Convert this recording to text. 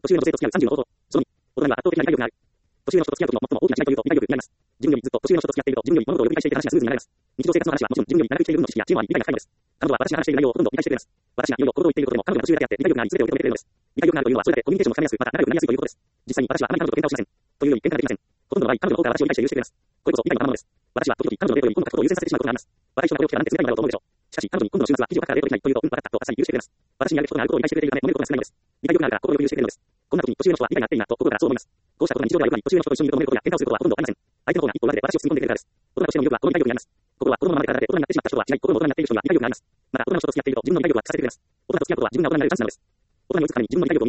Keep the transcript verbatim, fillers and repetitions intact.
年上の女性と付き合うさんじゅうの方法。そのに、大人には圧倒的な理解力がある。年上の人と付き合う時の最も大きな違いというと理解力になります。自分よりずっと年上の人と付き合っていると自分より物事をよく理解していて話がスムーズになられます。日常生活の話はもちろん自分より長くしている分の知識や知恵もあり理解が深いのです。彼女は私が話している内容をほとんど理解してくれます。私がいろいろ行動を言っていることでも彼女が年上であって理解力があり全てを受け止めてくれるのです。理解力があるというのはそれだけコミュニケーションも深めやすく、また仲良くなりやすいということです。実際に私はあまり彼女と喧嘩をしません。というより喧嘩ができません。ほとんどの場合、彼女の方が私を理解して許してくれます。これこそ理解の賜物です。私は時々彼女のデートより今度書くことを優先させてしまうことがあります。若い人がこれを聞けばなんて冷たいのだろうと思うでしょう。しかし、彼女に今度の週末は記事を書くからデートできないというと、うん、わかったとあっさり許してくれます。私にやるべきことがあることを理解してくれているため、揉めることが少ないのです。理解力があるから心を余裕してくれるのです。こんな時に年上の人は理解があっていいなと心からそう思います。こうしたことが日常ではよくあり、年上の人と一緒にいると揉めることや喧嘩をすることはほとんどありません。相手の方が一歩上で私を包み込んでくれるからです。大人としての魅力はこの理解力にあります。心は子供のままで体で大人になってしまった人は違い、心も大人になっている人には理解力があります。また、大人の人と付き合っていると自分の理解力は聞かせてくれます。大人と付き合うことは自分が大人になるチャンスなのです。大人に追いつくために自分の理解力